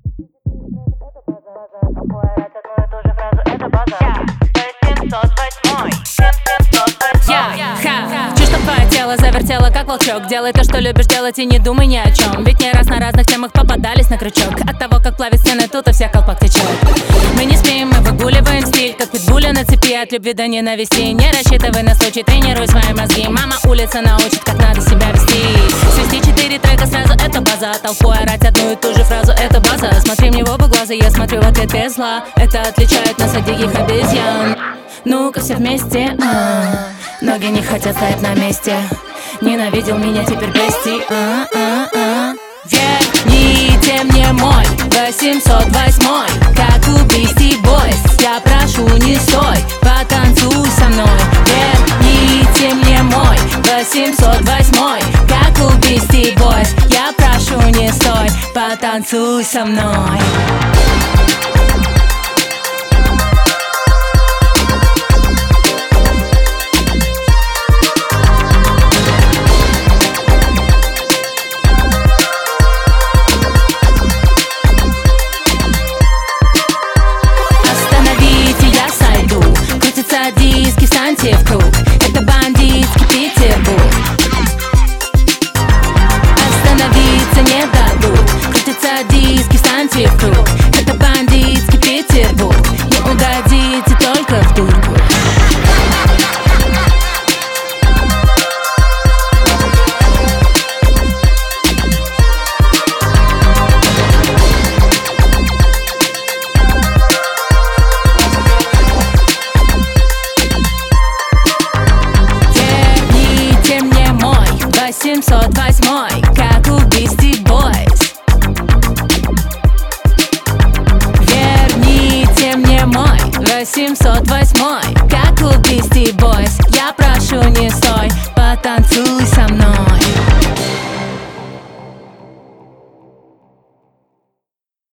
Хочу, чтоб твое тело завертело, как волчок. Делай то, что любишь делать, и не думай ни о чем. Ведь не раз на разных темах попадались на крючок. От того, как плавит стены, тут у всех колпак течет. Мы не спим, мы выгуливаем стиль, как питбуля на цепи, от любви до ненависти. Не рассчитывай на случай, тренируй свои мозги. Мама улица научит, как надо себя вести. Свести 4 трека сразу, это база. Толпой орать одну и ту же фразу, это база. Смотри мне в оба глаза, я смотрю в ответ без зла. Это отличает нас от диких обезьян. Ну-ка все вместе, ноги не хотят стоять на месте. Ненавидел меня, теперь прости. Верните мне мой 808, как у Beastie Boys. Я прошу, не стой, потанцуй со мной. Верните мне мой 808, как у Beastie Boys. Я прошу, не стой, потанцуй со мной. Диски, встаньте в круг, это бандитский Петербург. Остановиться не дадут. Крутятся диски, встаньте в круг, это бандитский Петербург. Не угодите только в дурку. Верните мне мой 808, как у Beastie Boys. Верните мне мой 808, как у Beastie Boys.